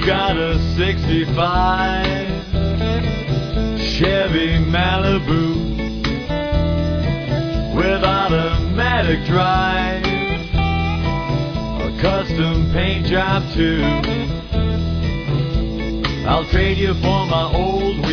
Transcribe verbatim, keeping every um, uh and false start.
got a sixty-five Chevy Malibu with automatic drive, a custom paint job too. I'll trade you for my old